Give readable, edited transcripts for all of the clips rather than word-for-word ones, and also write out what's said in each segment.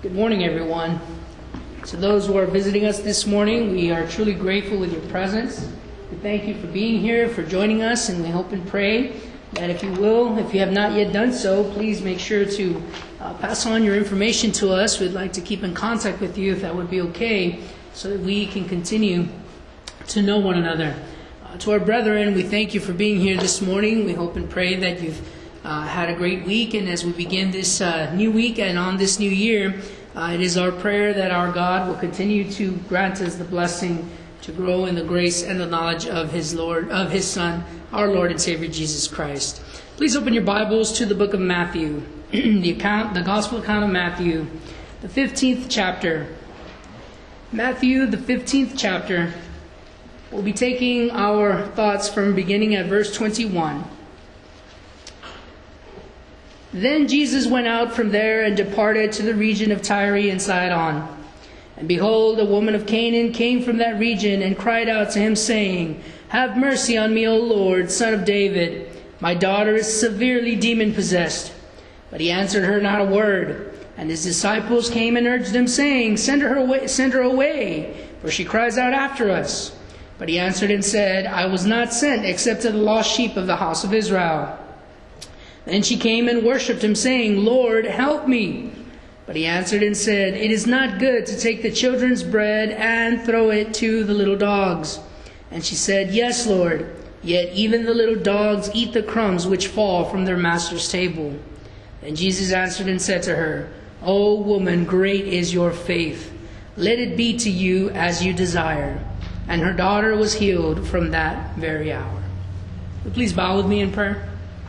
Good morning, everyone. To those who are visiting us this morning, we are truly grateful with your presence. We thank you for being here, for joining us, and we hope and pray that if you have not yet done so, please make sure to pass on your information to us. We'd like to keep in contact with you, if that would be okay, so that we can continue to know one another. To our brethren, we thank you for being here this morning. We hope and pray that you've had a great week, and as we begin this new week and on this new year, it is our prayer that our God will continue to grant us the blessing to grow in the grace and the knowledge of His Son, our Lord and Savior Jesus Christ. Please open your Bibles to the book of Matthew, the Gospel account of Matthew, the 15th chapter. Matthew, the 15th chapter. We'll be taking our thoughts from beginning at verse 21. Then Jesus went out from there and departed to the region of Tyre and Sidon. And behold, a woman of Canaan came from that region and cried out to him, saying, Have mercy on me, O Lord, Son of David. My daughter is severely demon-possessed. But he answered her not a word. And his disciples came and urged him, saying, Send her away, for she cries out after us. But he answered and said, I was not sent except to the lost sheep of the house of Israel. Then she came and worshipped him, saying, Lord, help me. But he answered and said, It is not good to take the children's bread and throw it to the little dogs. And she said, Yes, Lord, yet even the little dogs eat the crumbs which fall from their master's table. Then Jesus answered and said to her, O woman, great is your faith. Let it be to you as you desire. And her daughter was healed from that very hour. Please bow with me in prayer.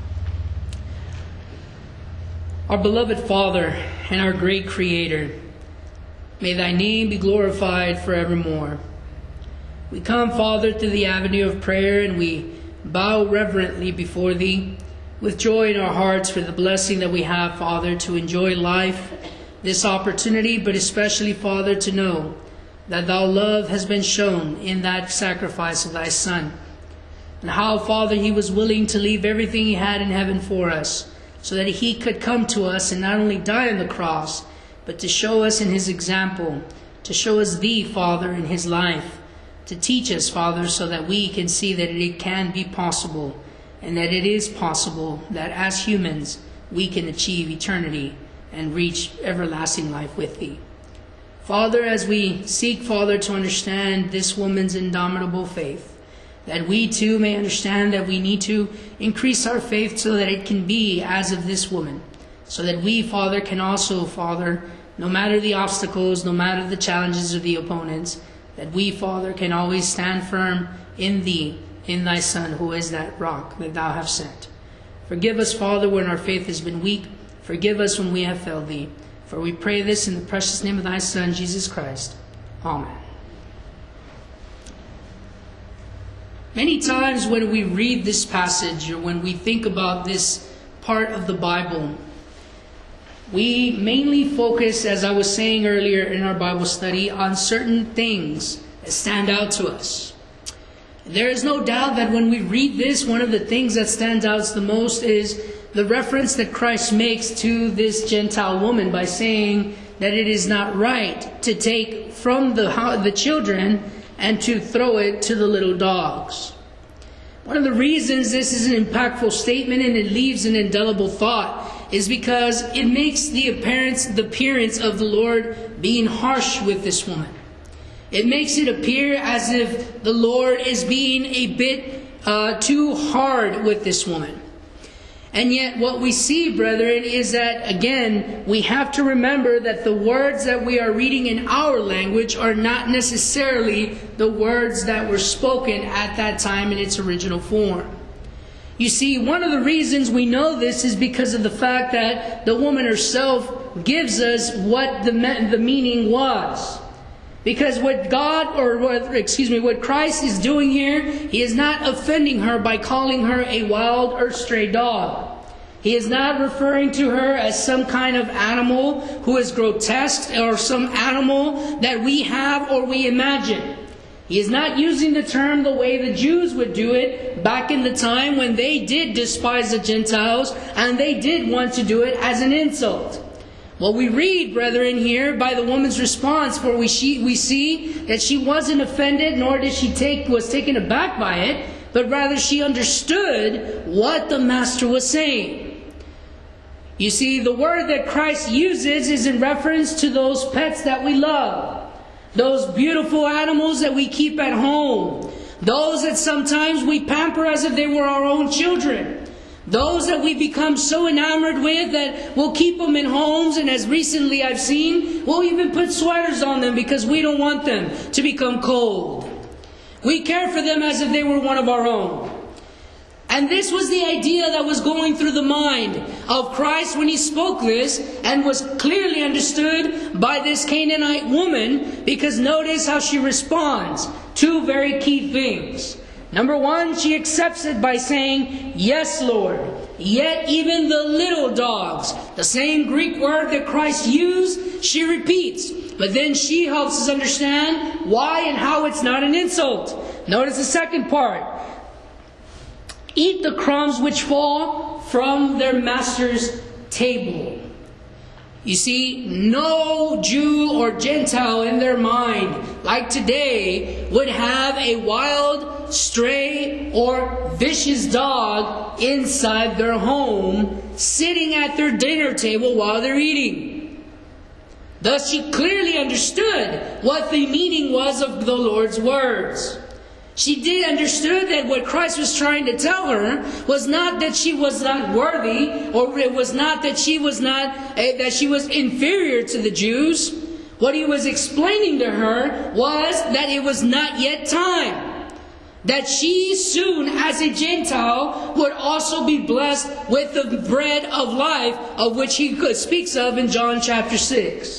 Our beloved Father and our great Creator, may Thy name be glorified forevermore. We come, Father, through the avenue of prayer, and we bow reverently before Thee with joy in our hearts for the blessing that we have, Father, to enjoy life, this opportunity, but especially, Father, to know that Thy love has been shown in that sacrifice of Thy Son, and how, Father, He was willing to leave everything He had in heaven for us, so that He could come to us and not only die on the cross, but to show us in His example, to show us Thee, Father, in His life, to teach us, Father, so that we can see that it can be possible, and that it is possible that as humans we can achieve eternity and reach everlasting life with Thee. Father, as we seek, Father, to understand this woman's indomitable faith, that we too may understand that we need to increase our faith so that it can be as of this woman. So that we, Father, can also, Father, no matter the obstacles, no matter the challenges of the opponents, that we, Father, can always stand firm in Thee, in Thy Son, who is that rock that Thou hast sent. Forgive us, Father, when our faith has been weak. Forgive us when we have failed Thee. For we pray this in the precious name of Thy Son, Jesus Christ. Amen. Many times when we read this passage or when we think about this part of the Bible, we mainly focus, as I was saying earlier in our Bible study, on certain things that stand out to us. There is no doubt that when we read this, one of the things that stands out the most is the reference that Christ makes to this Gentile woman by saying that it is not right to take from the children and to throw it to the little dogs. One of the reasons this is an impactful statement and it leaves an indelible thought is because it makes the appearance of the Lord being harsh with this woman. It makes it appear as if the Lord is being a bit too hard with this woman. And yet what we see, brethren, is that, again, we have to remember that the words that we are reading in our language are not necessarily the words that were spoken at that time in its original form. You see, one of the reasons we know this is because of the fact that the woman herself gives us what the meaning was. Because what Christ is doing here, He is not offending her by calling her a wild or stray dog. He is not referring to her as some kind of animal who is grotesque or some animal that we have or we imagine. He is not using the term the way the Jews would do it back in the time when they did despise the Gentiles and they did want to do it as an insult. Well, we read, brethren, here by the woman's response, for we see that she wasn't offended, nor did was taken aback by it, but rather she understood what the Master was saying. You see, the word that Christ uses is in reference to those pets that we love, those beautiful animals that we keep at home, those that sometimes we pamper as if they were our own children. Those that we become so enamored with that we'll keep them in homes, and as recently I've seen, we'll even put sweaters on them because we don't want them to become cold. We care for them as if they were one of our own. And this was the idea that was going through the mind of Christ when he spoke this, and was clearly understood by this Canaanite woman, because notice how she responds. Two very key things. Number one, she accepts it by saying, "Yes, Lord, yet even the little dogs," the same Greek word that Christ used, she repeats. But then she helps us understand why and how it's not an insult. Notice the second part. Eat the crumbs which fall from their master's table. You see, no Jew or Gentile in their mind, like today, would have a wild, stray, or vicious dog inside their home, sitting at their dinner table while they're eating. Thus, she clearly understood what the meaning was of the Lord's words. She did understood that what Christ was trying to tell her was not that she was not worthy, or it was not that she was inferior to the Jews. What he was explaining to her was that it was not yet time. That she soon, as a Gentile, would also be blessed with the bread of life, of which he speaks of in John chapter 6.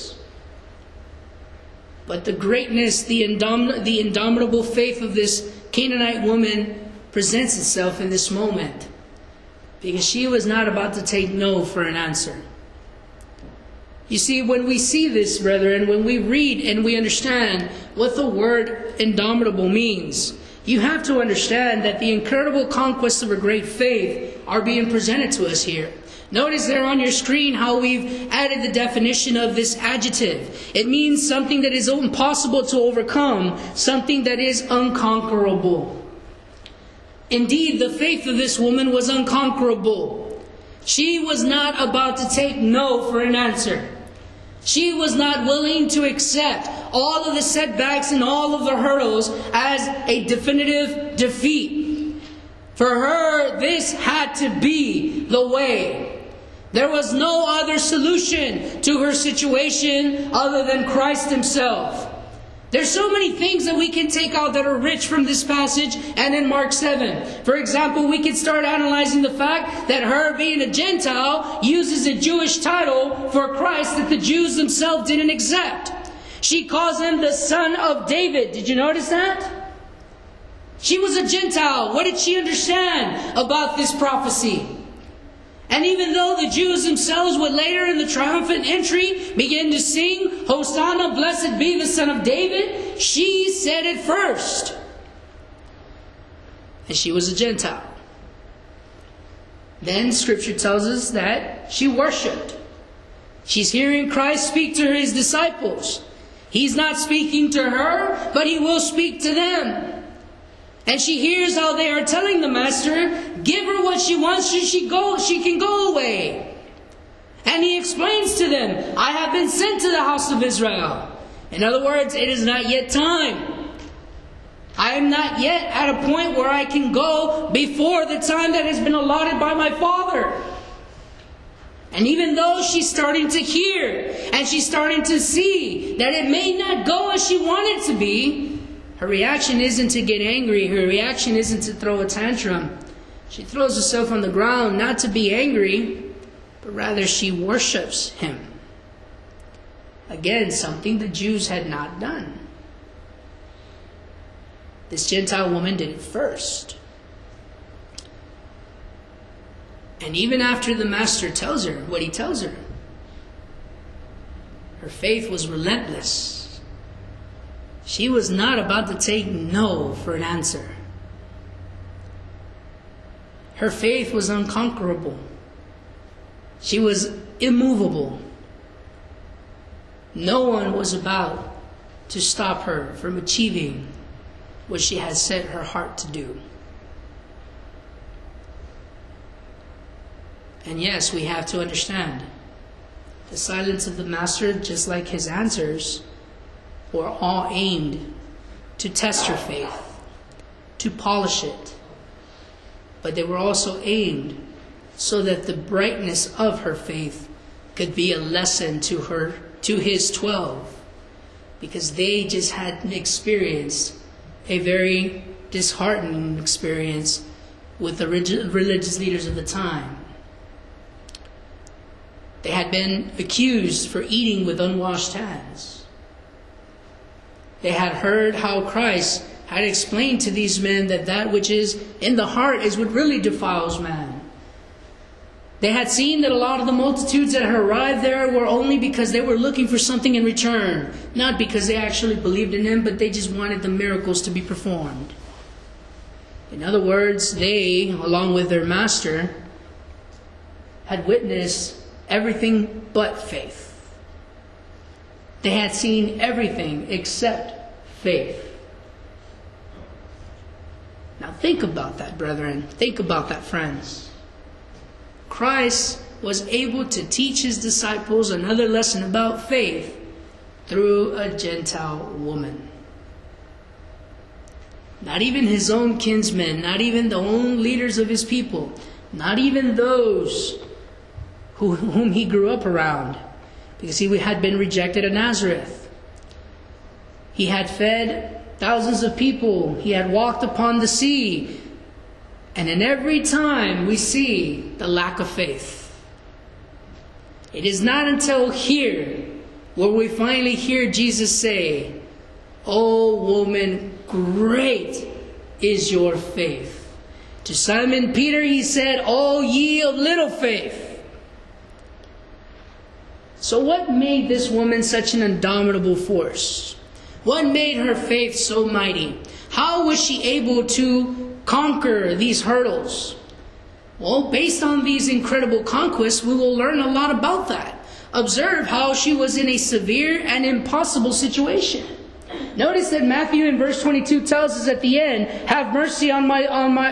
But the greatness, the indomitable faith of this Canaanite woman presents itself in this moment, because she was not about to take no for an answer. You see, when we see this, brethren, when we read and we understand what the word indomitable means, you have to understand that the incredible conquests of a great faith are being presented to us here. Notice there on your screen how we've added the definition of this adjective. It means something that is impossible to overcome, something that is unconquerable. Indeed, the faith of this woman was unconquerable. She was not about to take no for an answer. She was not willing to accept all of the setbacks and all of the hurdles as a definitive defeat. For her, this had to be the way. There was no other solution to her situation other than Christ himself. There's so many things that we can take out that are rich from this passage and in Mark 7. For example, we could start analyzing the fact that her being a Gentile uses a Jewish title for Christ that the Jews themselves didn't accept. She calls him the Son of David. Did you notice that? She was a Gentile. What did she understand about this prophecy? And even though the Jews themselves would later in the triumphant entry begin to sing, "Hosanna, blessed be the Son of David," she said it first. And she was a Gentile. Then Scripture tells us that she worshipped. She's hearing Christ speak to his disciples. He's not speaking to her, but he will speak to them. And she hears how they are telling the Master, "Give her what she wants, she can go away." And he explains to them, "I have been sent to the house of Israel." In other words, it is not yet time. I am not yet at a point where I can go before the time that has been allotted by my Father. And even though she's starting to hear, and she's starting to see that it may not go as she wanted to be, her reaction isn't to get angry. Her reaction isn't to throw a tantrum. She throws herself on the ground, not to be angry, but rather she worships him. Again, something the Jews had not done. This Gentile woman did it first. And even after the Master tells her what he tells her, her faith was relentless. She was not about to take no for an answer. Her faith was unconquerable. She was immovable. no one was about to stop her from achieving what she had set her heart to do. And yes, we have to understand, the silence of the Master, just like his answers, were all aimed to test her faith, to polish it. But they were also aimed so that the brightness of her faith could be a lesson to his 12, because they just had experienced a very disheartening experience with the religious leaders of the time. They had been accused for eating with unwashed hands. They had heard how Christ had explained to these men that that which is in the heart is what really defiles man. They had seen that a lot of the multitudes that had arrived there were only because they were looking for something in return. Not because they actually believed in him, but they just wanted the miracles to be performed. In other words, they, along with their master, had witnessed everything but faith. They had seen everything except faith. Now think about that, brethren. Think about that, friends. Christ was able to teach his disciples another lesson about faith through a Gentile woman. Not even his own kinsmen, not even the own leaders of his people, not even those whom he grew up around, because he had been rejected at Nazareth. He had fed thousands of people. He had walked upon the sea. And in every time we see the lack of faith. It is not until here where we finally hear Jesus say, "O woman, great is your faith." To Simon Peter he said, "O ye of little faith." So what made this woman such an indomitable force? What made her faith so mighty? How was she able to conquer these hurdles? Well, based on these incredible conquests, we will learn a lot about that. Observe how she was in a severe and impossible situation. Notice that Matthew in verse 22 tells us at the end, "Have mercy on my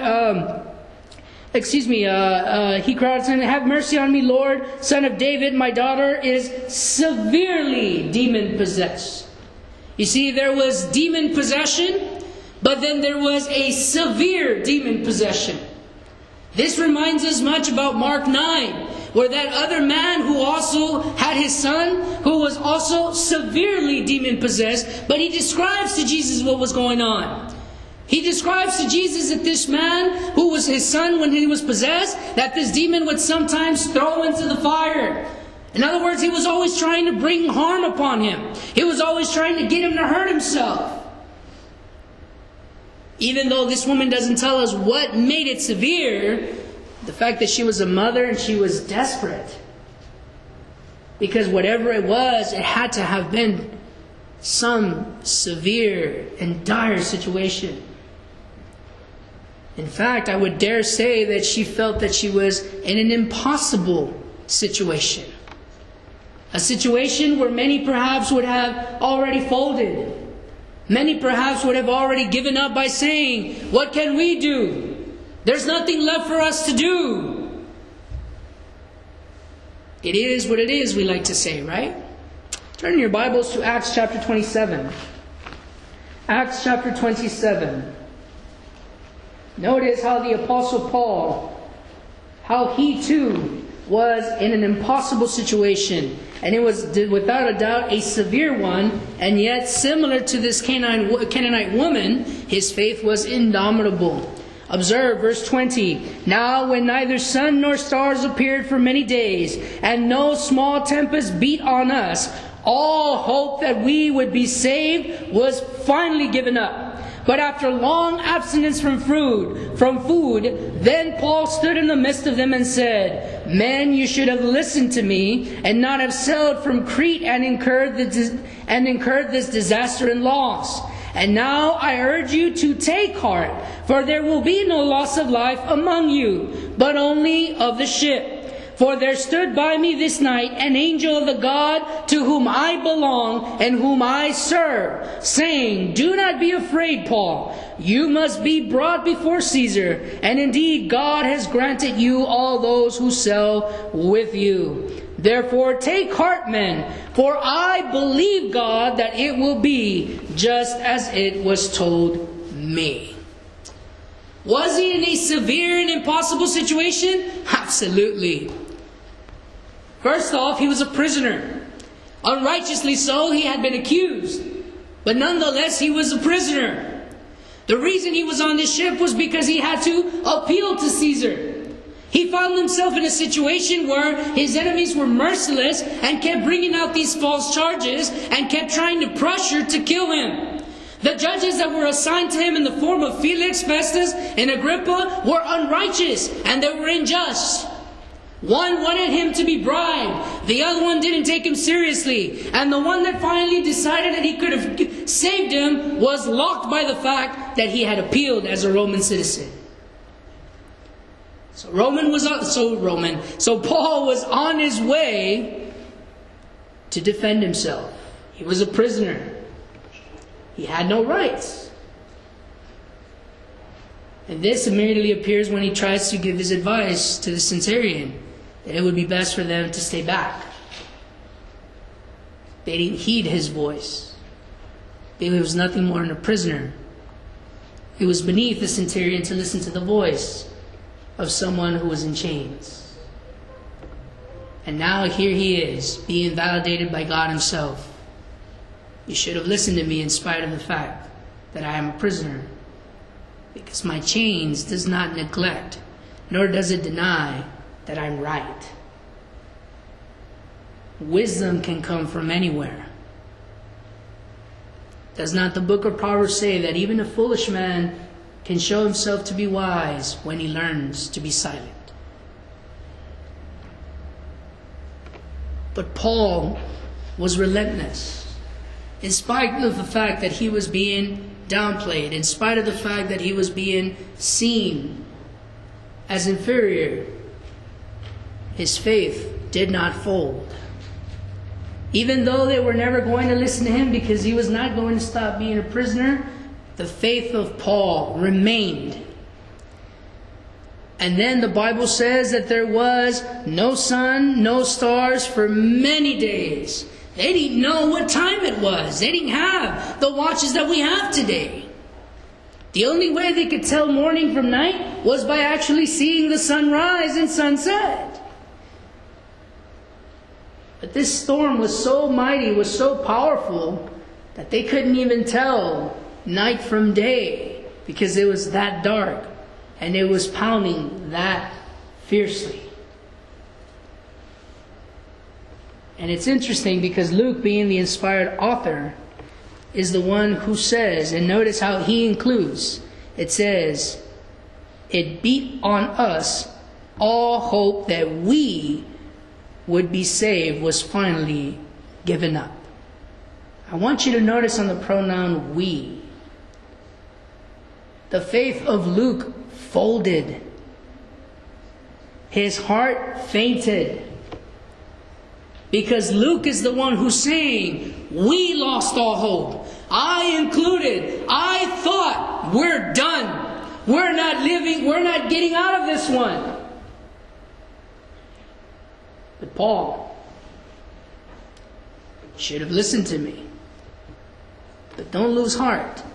he cried, "Have mercy on me, Lord, Son of David. My daughter is severely demon-possessed." You see, there was demon possession, but then there was a severe demon possession. This reminds us much about Mark 9, where that other man who also had his son, who was also severely demon-possessed, but he describes to Jesus what was going on. He describes to Jesus that this man, who was his son when he was possessed, that this demon would sometimes throw into the fire. In other words, he was always trying to bring harm upon him. He was always trying to get him to hurt himself. Even though this woman doesn't tell us what made it severe, the fact that she was a mother and she was desperate. Because whatever it was, it had to have been some severe and dire situation. In fact, I would dare say that she felt that she was in an impossible situation. A situation where many perhaps would have already folded. Many perhaps would have already given up by saying, "What can we do? There's nothing left for us to do." It is what it is, we like to say, right? Turn your Bibles to Acts chapter 27. Acts chapter 27. Notice how the Apostle Paul, how he too was in an impossible situation. And it was without a doubt a severe one. And yet, similar to this Canaanite woman, his faith was indomitable. Observe verse 20. "Now when neither sun nor stars appeared for many days, and no small tempest beat on us, all hope that we would be saved was finally given up. But after long abstinence from food, then Paul stood in the midst of them and said, 'Men, you should have listened to me, and not have sailed from Crete and incurred this disaster and loss. And now I urge you to take heart, for there will be no loss of life among you, but only of the ship. For there stood by me this night an angel of the God to whom I belong and whom I serve, saying, Do not be afraid, Paul. You must be brought before Caesar, and indeed God has granted you all those who sail with you. Therefore take heart, men, for I believe God that it will be just as it was told me. Was he in a severe and impossible situation? Absolutely. First off, he was a prisoner. Unrighteously so, he had been accused. But nonetheless, he was a prisoner. The reason he was on this ship was because he had to appeal to Caesar. He found himself in a situation where his enemies were merciless and kept bringing out these false charges and kept trying to pressure to kill him. The judges that were assigned to him in the form of Felix, Festus, and Agrippa were unrighteous and they were unjust. One wanted him to be bribed. The other one didn't take him seriously. And the one that finally decided that he could have saved him was locked by the fact that he had appealed as a Roman citizen. So Paul was on his way to defend himself. He was a prisoner. He had no rights. And this immediately appears when he tries to give his advice to the centurion, that it would be best for them to stay back. They didn't heed his voice. He was nothing more than a prisoner. It was beneath the centurion to listen to the voice of someone who was in chains. And now here he is, being validated by God himself. You should have listened to me in spite of the fact that I am a prisoner, because my chains does not neglect, nor does it deny that I'm right. Wisdom can come from anywhere. Does not the book of Proverbs say that even a foolish man can show himself to be wise when he learns to be silent? But Paul was relentless. In spite of the fact that he was being downplayed, in spite of the fact that he was being seen as inferior, his faith did not fold. Even though they were never going to listen to him because he was not going to stop being a prisoner, the faith of Paul remained. And then the Bible says that there was no sun, no stars for many days. They didn't know what time it was. They didn't have the watches that we have today. The only way they could tell morning from night was by actually seeing the sunrise and sunset. But this storm was so mighty, was so powerful, that they couldn't even tell night from day because it was that dark and it was pounding that fiercely. And it's interesting because Luke, being the inspired author, is the one who says, and notice how he includes, it says, it beat on us all hope that we would be saved was finally given up. I want you to notice on the pronoun we. The faith of Luke folded. His heart fainted. Because Luke is the one who's saying, we lost all hope. I included. I thought, we're done. We're not living, we're not getting out of this one. But Paul should have listened to me. But don't lose heart.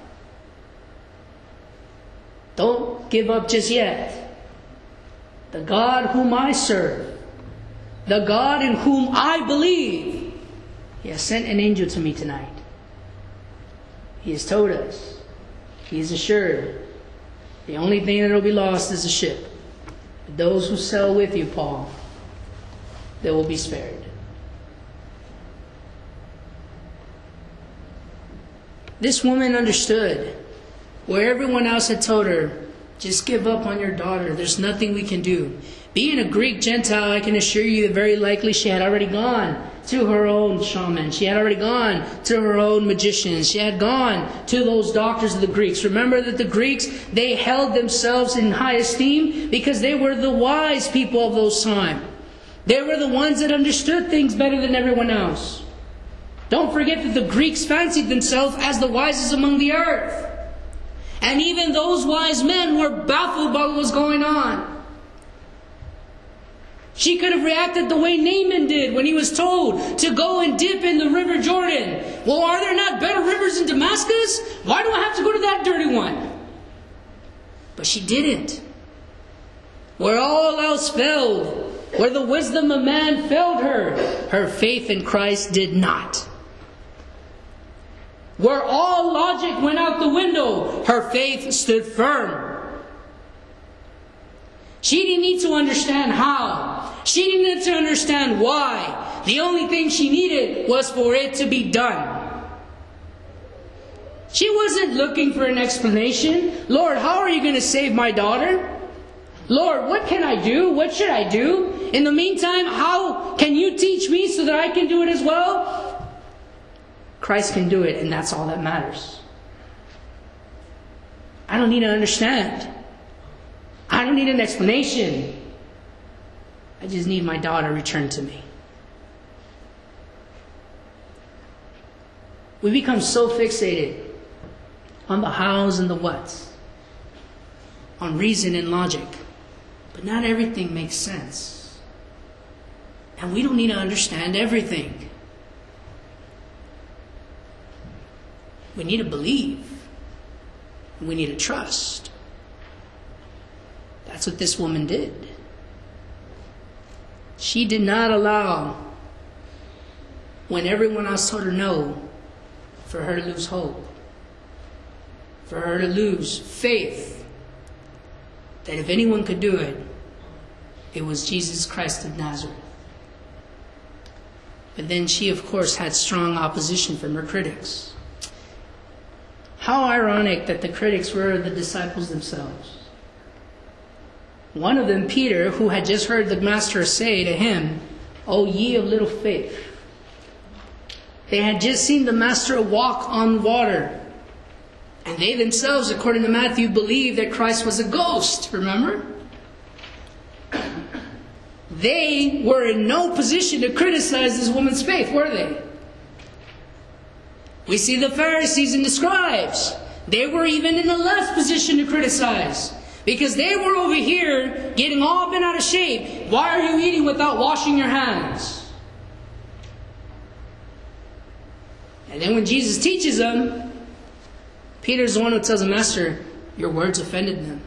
Don't give up just yet. The God whom I serve, the God in whom I believe, He has sent an angel to me tonight. He has told us, He has assured, the only thing that will be lost is the ship. Those who sail with you, Paul, they will be spared. This woman understood where everyone else had told her, just give up on your daughter. There's nothing we can do. Being a Greek Gentile, I can assure you that very likely she had already gone to her own shaman. She had already gone to her own magicians. She had gone to those doctors of the Greeks. Remember that the Greeks, they held themselves in high esteem because they were the wise people of those times. They were the ones that understood things better than everyone else. Don't forget that the Greeks fancied themselves as the wisest among the earth. And even those wise men were baffled by what was going on. She could have reacted the way Naaman did when he was told to go and dip in the river Jordan. Well, are there not better rivers in Damascus? Why do I have to go to that dirty one? But she didn't. Where all else failed, where the wisdom of man failed her, her faith in Christ did not. Where all logic went out the window, her faith stood firm. She didn't need to understand how. She didn't need to understand why. The only thing she needed was for it to be done. She wasn't looking for an explanation. Lord, how are you going to save my daughter? Lord, what can I do? What should I do? In the meantime, how can you teach me so that I can do it as well? Christ can do it, and that's all that matters. I don't need to understand. I don't need an explanation. I just need my daughter returned to me. We become so fixated on the hows and the whats, on reason and logic, but not everything makes sense. And we don't need to understand everything. We need to believe. We need to trust. That's what this woman did. She did not allow, when everyone else told her no, for her to lose hope, for her to lose faith, that if anyone could do it, it was Jesus Christ of Nazareth. But then she, of course, had strong opposition from her critics. How ironic that the critics were the disciples themselves. One of them, Peter, who had just heard the Master say to him, "O ye of little faith." They had just seen the Master walk on water. And they themselves, according to Matthew, believed that Christ was a ghost, remember? They were in no position to criticize this woman's faith, were they? We see the Pharisees and the scribes. They were even in a less position to criticize. Because they were over here getting all bent out of shape. Why are you eating without washing your hands? And then when Jesus teaches them, Peter's the one who tells the Master, "Your words offended them.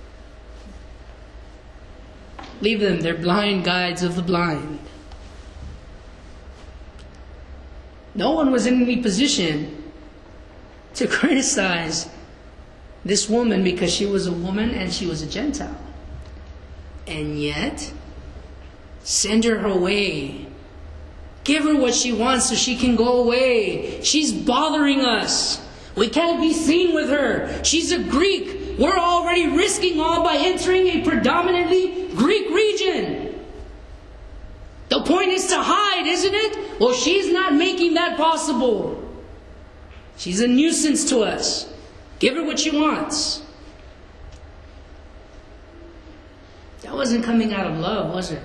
Leave them, they're blind guides of the blind." No one was in any position to criticize this woman because she was a woman and she was a Gentile. And yet, send her away. Give her what she wants so she can go away. She's bothering us. We can't be seen with her. She's a Greek. We're already risking all by entering a predominantly Greek region. The point is to hide, isn't it? Well, she's not making that possible. She's a nuisance to us. Give her what she wants. That wasn't coming out of love, was it?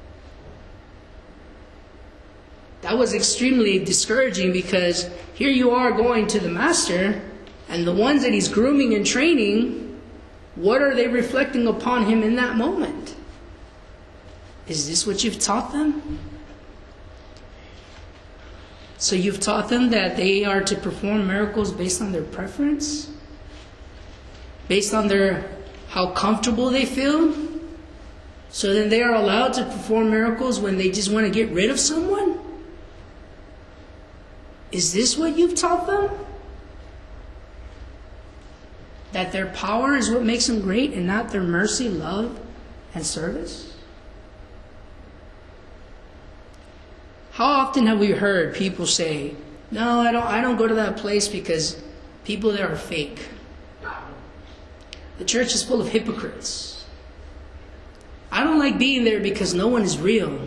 That was extremely discouraging because here you are going to the Master, and the ones that he's grooming and training, what are they reflecting upon him in that moment? Is this what you've taught them? So you've taught them that they are to perform miracles based on their preference? Based on how comfortable they feel? So then they are allowed to perform miracles when they just want to get rid of someone? Is this what you've taught them? That their power is what makes them great and not their mercy, love, and service? How often have we heard people say, "No, I don't go to that place because people there are fake. The church is full of hypocrites. I don't like being there because no one is real."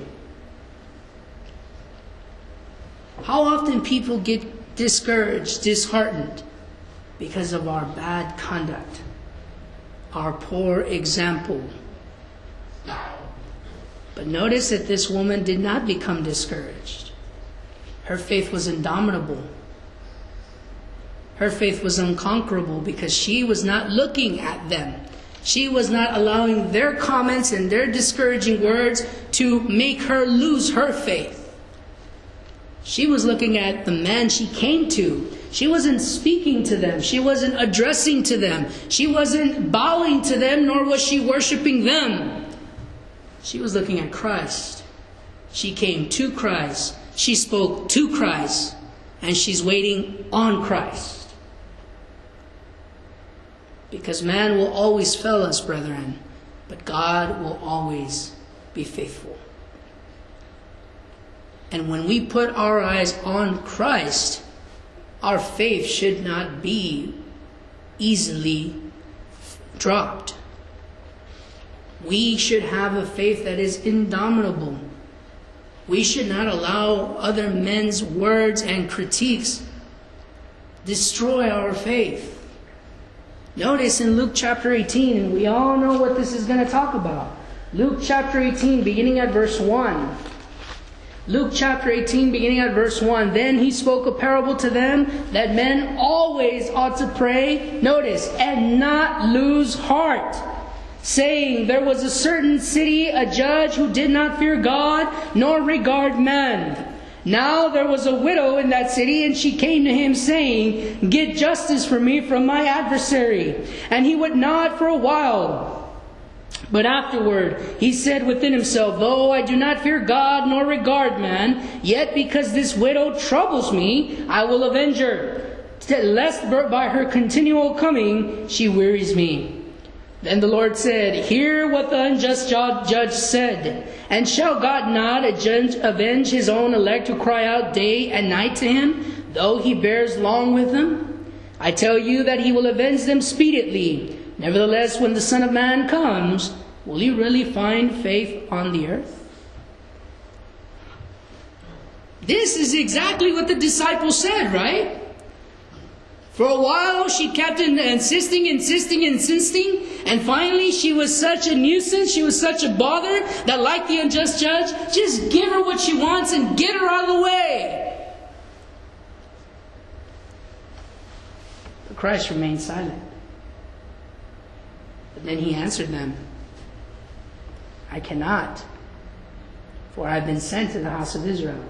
How often people get discouraged, disheartened because of our bad conduct, our poor example. But notice that this woman did not become discouraged. Her faith was indomitable. Her faith was unconquerable because she was not looking at them. She was not allowing their comments and their discouraging words to make her lose her faith. She was looking at the man she came to. She wasn't speaking to them. She wasn't addressing to them. She wasn't bowing to them, nor was she worshiping them. She was looking at Christ. She came to Christ. She spoke to Christ. And she's waiting on Christ. Because man will always fail us, brethren, but God will always be faithful. And when we put our eyes on Christ, our faith should not be easily dropped. We should have a faith that is indomitable. We should not allow other men's words and critiques destroy our faith. Notice in Luke chapter 18, and we all know what this is going to talk about. Luke chapter 18, beginning at verse 1. Luke chapter 18, beginning at verse 1. Then he spoke a parable to them that men always ought to pray, notice, and not lose heart, saying, there was a certain city, a judge who did not fear God, nor regard man. Now there was a widow in that city, and she came to him, saying, get justice for me from my adversary. And he would not for a while. But afterward he said within himself, though I do not fear God nor regard man, yet because this widow troubles me, I will avenge her, lest by her continual coming she wearies me. Then the Lord said, hear what the unjust judge said. And shall God not avenge his own elect who cry out day and night to him, though he bears long with them? I tell you that he will avenge them speedily. Nevertheless, when the Son of Man comes, will he really find faith on the earth? This is exactly what the disciples said, right? For a while, she kept insisting. And finally, she was such a nuisance, she was such a bother, that like the unjust judge, just give her what she wants and get her out of the way. But Christ remained silent. But then he answered them, I cannot, for I have been sent to the house of Israel.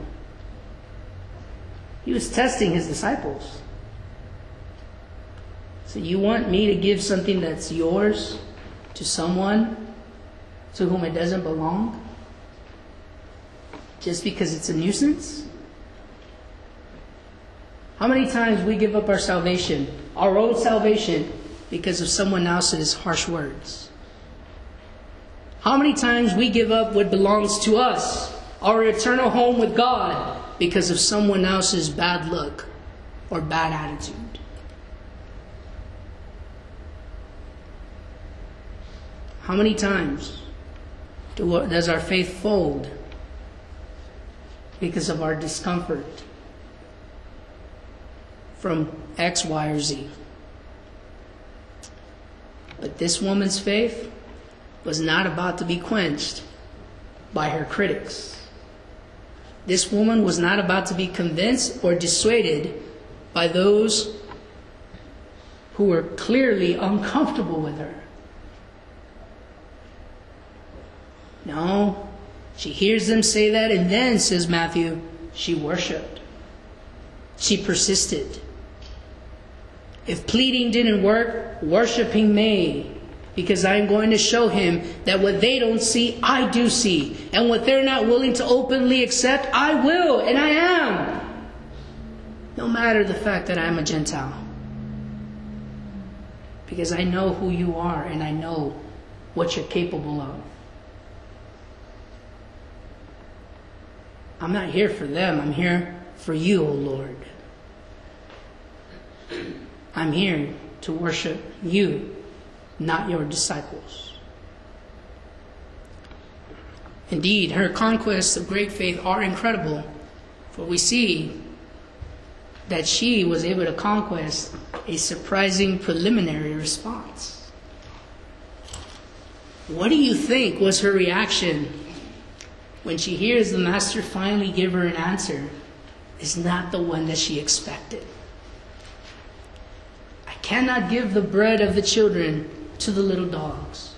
He was testing his disciples. So you want me to give something that's yours to someone to whom it doesn't belong? Just because it's a nuisance? How many times we give up our salvation, our own salvation, because of someone else's harsh words? How many times we give up what belongs to us, our eternal home with God, because of someone else's bad look or bad attitude? How many times does our faith fold because of our discomfort from X, Y, or Z? But this woman's faith was not about to be quenched by her critics. This woman was not about to be convinced or dissuaded by those who were clearly uncomfortable with her. No, she hears them say that, and then, says Matthew, she worshipped. She persisted. If pleading didn't work, worshiping may. Because I'm going to show him that what they don't see, I do see. And what they're not willing to openly accept, I will, and I am. No matter the fact that I'm a Gentile. Because I know who you are, and I know what you're capable of. I'm not here for them. I'm here for you, O Lord. I'm here to worship you, not your disciples. Indeed, her conquests of great faith are incredible, for we see that she was able to conquest a surprising preliminary response. What do you think was her reaction when she hears the master finally give her an answer, is not the one that she expected. I cannot give the bread of the children to the little dogs.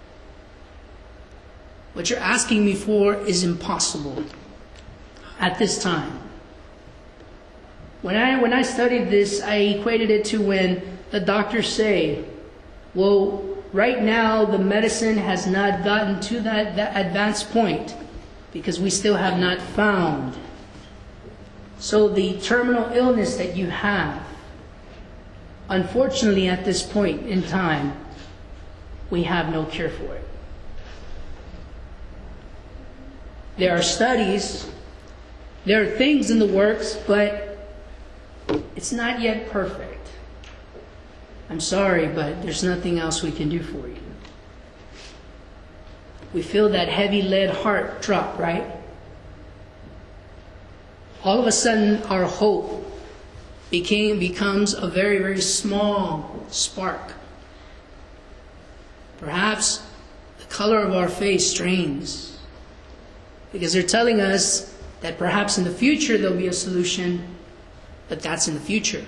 What you're asking me for is impossible at this time. When I studied this, I equated it to when the doctors say, well, right now the medicine has not gotten to that advanced point because we still have not found. So the terminal illness that you have, unfortunately at this point in time, we have no cure for it. There are studies, there are things in the works, but it's not yet perfect. I'm sorry, but there's nothing else we can do for you. We feel that heavy lead heart drop, right? All of a sudden, our hope becomes a very, very small spark. Perhaps the color of our face strains, because they're telling us that perhaps in the future there'll be a solution, but that's in the future.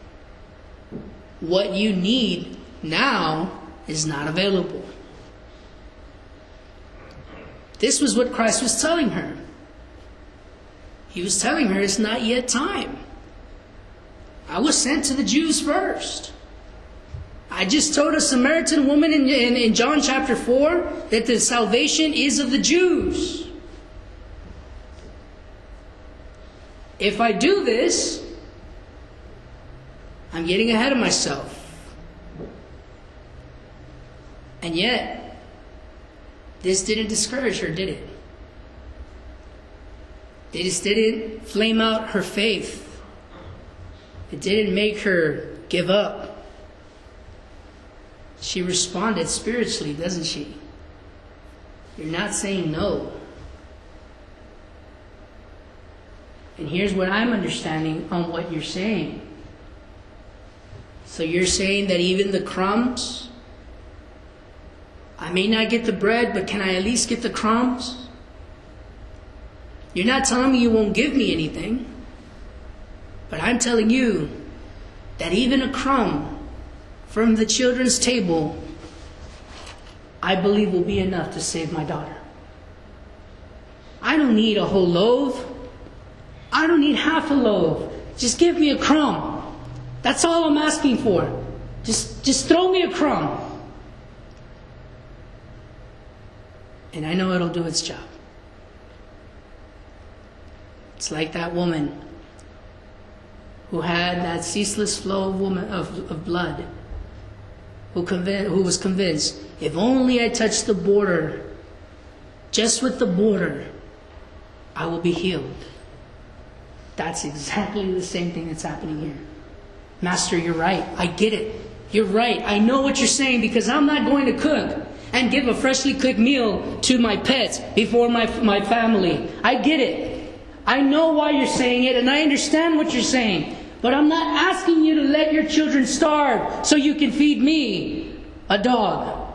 What you need now is not available. This was what Christ was telling her. He was telling her it's not yet time. I was sent to the Jews first. I just told a Samaritan woman in John chapter 4 that the salvation is of the Jews. If I do this, I'm getting ahead of myself. And yet, this didn't discourage her, did it? This didn't flame out her faith. It didn't make her give up. She responded spiritually, doesn't she? You're not saying no. And here's what I'm understanding on what you're saying. So you're saying that even the crumbs, I may not get the bread, but can I at least get the crumbs? You're not telling me you won't give me anything, but I'm telling you that even a crumb from the children's table, I believe will be enough to save my daughter. I don't need a whole loaf. I don't need half a loaf. Just give me a crumb. That's all I'm asking for. Just throw me a crumb. And I know it'll do its job. It's like that woman who had that ceaseless flow of blood, who was convinced, if only I touch the border, just with the border, I will be healed. That's exactly the same thing that's happening here. Master, you're right. I get it. You're right. I know what you're saying because I'm not going to cook and give a freshly cooked meal to my pets before my family. I get it. I know why you're saying it and I understand what you're saying. But I'm not asking you to let your children starve so you can feed me, a dog.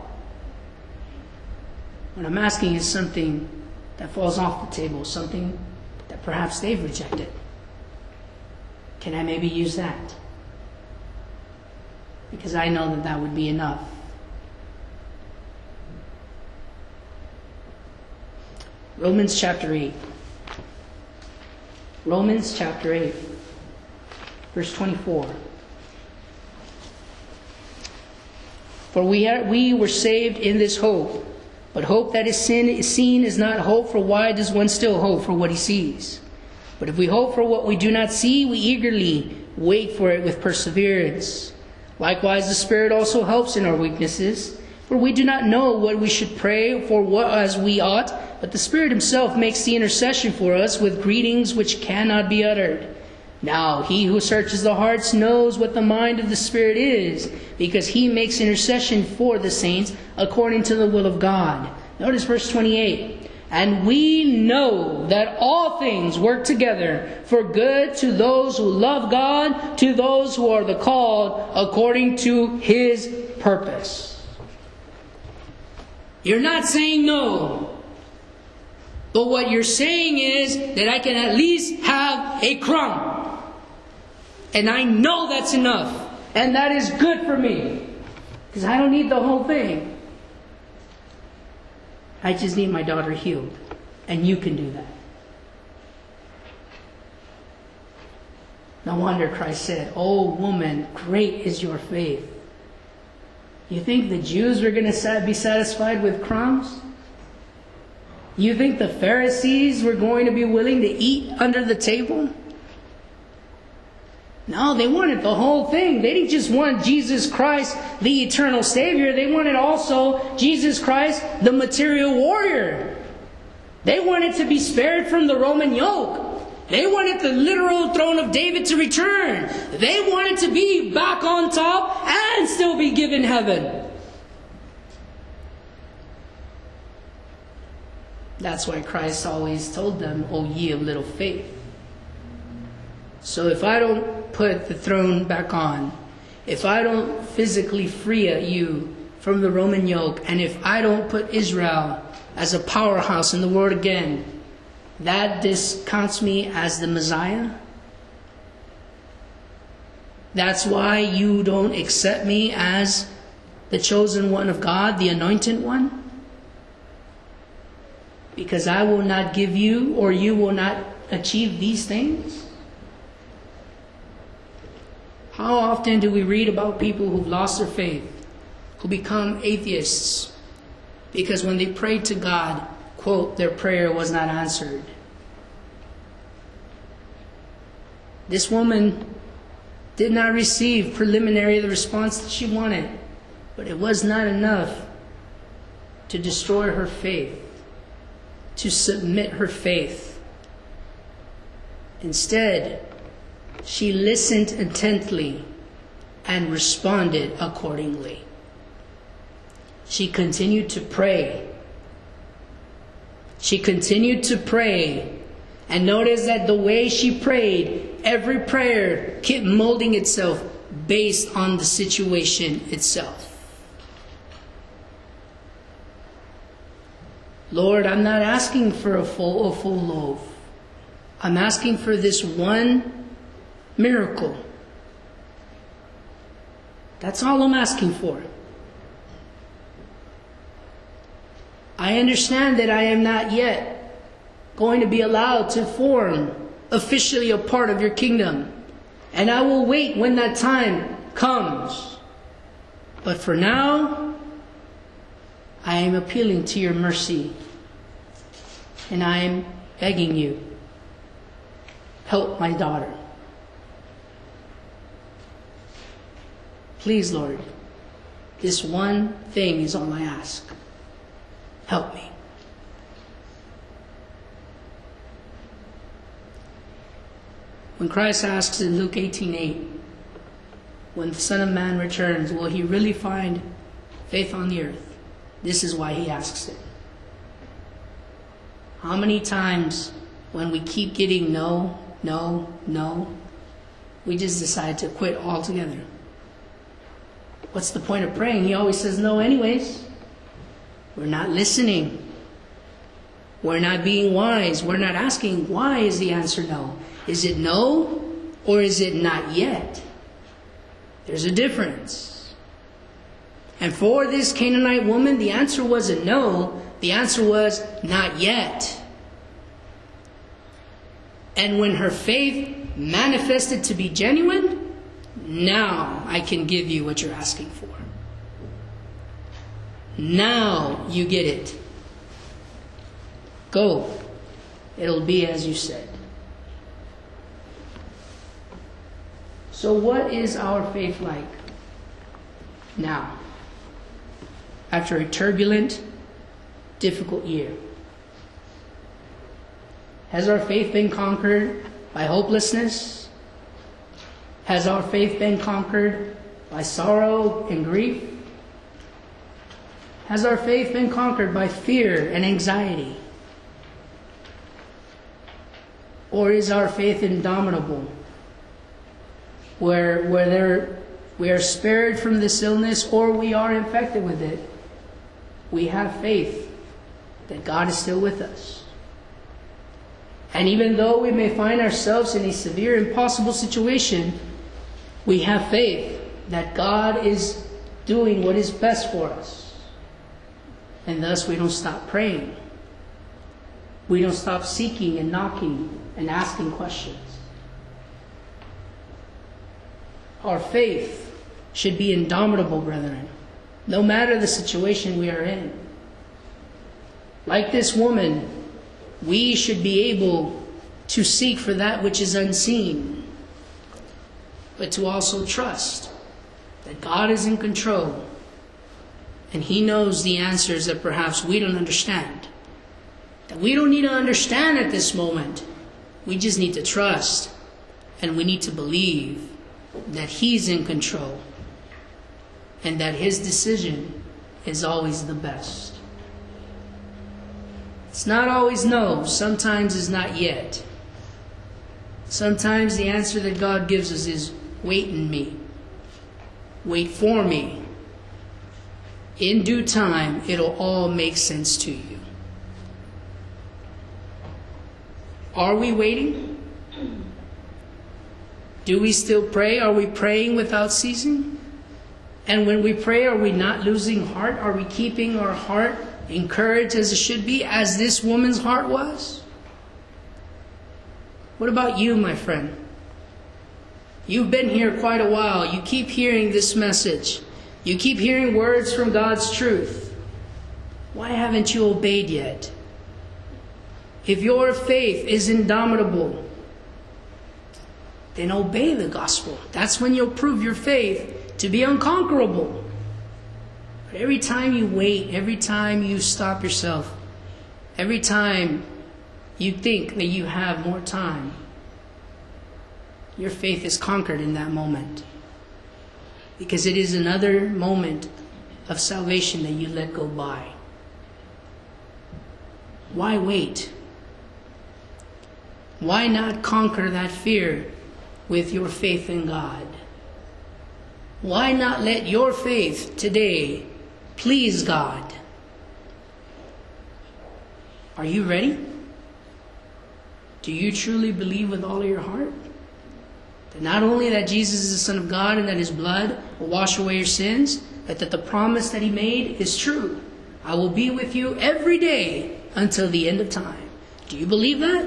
What I'm asking is something that falls off the table, something that perhaps they've rejected. Can I maybe use that? Because I know that would be enough. Romans chapter 8. Romans chapter 8, verse 24. For we were saved in this hope. But hope that is seen is not hope, for why does one still hope for what he sees? But if we hope for what we do not see, we eagerly wait for it with perseverance. Likewise, the Spirit also helps in our weaknesses, for we do not know what we should pray for as we ought, but the Spirit Himself makes the intercession for us with greetings which cannot be uttered. Now, He who searches the hearts knows what the mind of the Spirit is, because He makes intercession for the saints according to the will of God. Notice verse 28. And we know that all things work together for good to those who love God, to those who are the called according to His purpose. You're not saying no. But what you're saying is that I can at least have a crumb. And I know that's enough. And that is good for me. Because I don't need the whole thing. I just need my daughter healed. And you can do that. No wonder Christ said, "Oh woman, great is your faith." You think the Jews were going to be satisfied with crumbs? You think the Pharisees were going to be willing to eat under the table? No, they wanted the whole thing. They didn't just want Jesus Christ, the eternal Savior. They wanted also Jesus Christ, the material warrior. They wanted to be spared from the Roman yoke. They wanted the literal throne of David to return. They wanted to be back on top and still be given heaven. That's why Christ always told them, "O ye of little faith." So if I don't put the throne back on, if I don't physically free you from the Roman yoke, and if I don't put Israel as a powerhouse in the world again, that discounts me as the Messiah? That's why you don't accept me as the chosen one of God, the anointed one? Because I will not give you, or you will not achieve these things? How often do we read about people who've lost their faith, who become atheists, because when they prayed to God, quote, their prayer was not answered? This woman did not receive preliminary the response that she wanted, but it was not enough to destroy her faith, to submit her faith. Instead, she listened intently and responded accordingly. She continued to pray. She continued to pray. And notice that the way she prayed, every prayer kept molding itself based on the situation itself. Lord, I'm not asking for a full loaf. I'm asking for this one miracle. That's all I'm asking for. I understand that I am not yet going to be allowed to form officially a part of your kingdom. And I will wait when that time comes. But for now, I am appealing to your mercy. And I am begging you, help my daughter. Please, Lord, this one thing is all I ask. Help me. When Christ asks in Luke 18:8, when the Son of Man returns, will he really find faith on the earth? This is why he asks it. How many times when we keep getting no, we just decide to quit altogether? What's the point of praying? He always says no anyways. We're not listening. We're not being wise. We're not asking, why is the answer no? Is it no, or is it not yet? There's a difference. And for this Canaanite woman, the answer wasn't no. The answer was not yet. And when her faith manifested to be genuine, now I can give you what you're asking for. Now you get it. Go. It'll be as you said. So what is our faith like now? After a turbulent, difficult year. Has our faith been conquered by hopelessness? Has our faith been conquered by sorrow and grief? Has our faith been conquered by fear and anxiety? Or is our faith indomitable? Where we are spared from this illness, or we are infected with it, we have faith that God is still with us. And even though we may find ourselves in a severe, impossible situation, we have faith that God is doing what is best for us. And thus we don't stop praying. We don't stop seeking and knocking and asking questions. Our faith should be indomitable, brethren, no matter the situation we are in. Like this woman, we should be able to seek for that which is unseen, but to also trust that God is in control and He knows the answers that perhaps we don't understand. That we don't need to understand at this moment. We just need to trust, and we need to believe that He's in control and that His decision is always the best. It's not always no. Sometimes it's not yet. Sometimes the answer that God gives us is wait in me. Wait for me. In due time, it'll all make sense to you. Are we waiting? Do we still pray? Are we praying without ceasing? And when we pray, are we not losing heart? Are we keeping our heart encouraged as it should be, as this woman's heart was? What about you, my friend? You've been here quite a while. You keep hearing this message. You keep hearing words from God's truth. Why haven't you obeyed yet? If your faith is indomitable, then obey the gospel. That's when you'll prove your faith to be unconquerable. But every time you wait, every time you stop yourself, every time you think that you have more time, your faith is conquered in that moment. Because it is another moment of salvation that you let go by. Why wait? Why not conquer that fear with your faith in God? Why not let your faith today please God? Are you ready? Do you truly believe with all of your heart that not only that Jesus is the Son of God and that His blood will wash away your sins, but that the promise that He made is true? I will be with you every day until the end of time. Do you believe that?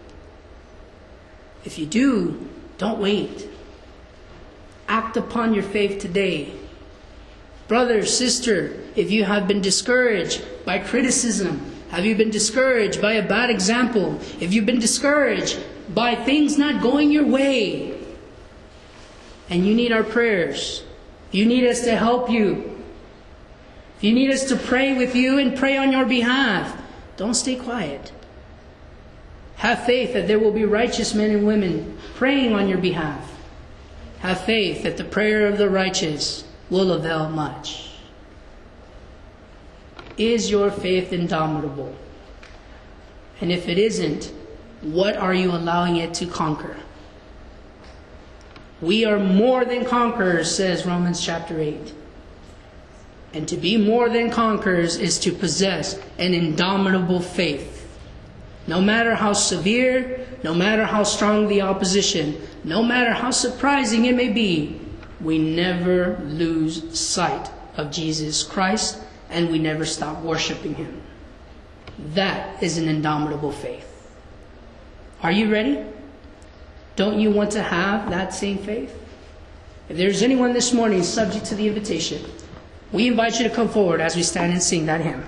If you do, don't wait. Act upon your faith today. Brother, sister, if you have been discouraged by criticism, have you been discouraged by a bad example, if you've been discouraged by things not going your way, and you need our prayers, you need us to help you, you need us to pray with you and pray on your behalf, don't stay quiet. Have faith that there will be righteous men and women praying on your behalf. Have faith that the prayer of the righteous will avail much. Is your faith indomitable? And if it isn't, what are you allowing it to conquer? We are more than conquerors, says Romans chapter 8. And to be more than conquerors is to possess an indomitable faith. No matter how severe, no matter how strong the opposition, no matter how surprising it may be, we never lose sight of Jesus Christ and we never stop worshiping Him. That is an indomitable faith. Are you ready? Don't you want to have that same faith? If there's anyone this morning subject to the invitation, we invite you to come forward as we stand and sing that hymn.